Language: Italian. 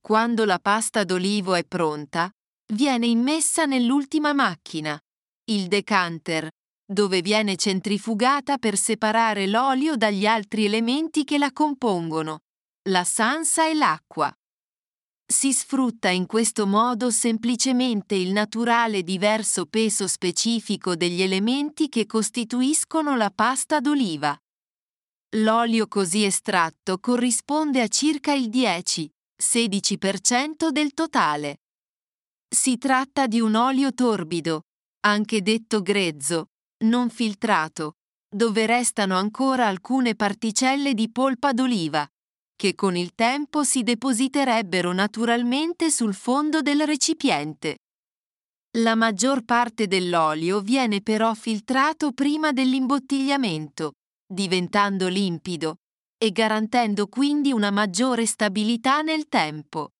Quando la pasta d'olivo è pronta, viene immessa nell'ultima macchina, il decanter, dove viene centrifugata per separare l'olio dagli altri elementi che la compongono, la sansa e l'acqua. Si sfrutta in questo modo semplicemente il naturale diverso peso specifico degli elementi che costituiscono la pasta d'oliva. L'olio così estratto corrisponde a circa il 10-16% del totale. Si tratta di un olio torbido, anche detto grezzo, non filtrato, dove restano ancora alcune particelle di polpa d'oliva, che con il tempo si depositerebbero naturalmente sul fondo del recipiente. La maggior parte dell'olio viene però filtrato prima dell'imbottigliamento, diventando limpido e garantendo quindi una maggiore stabilità nel tempo.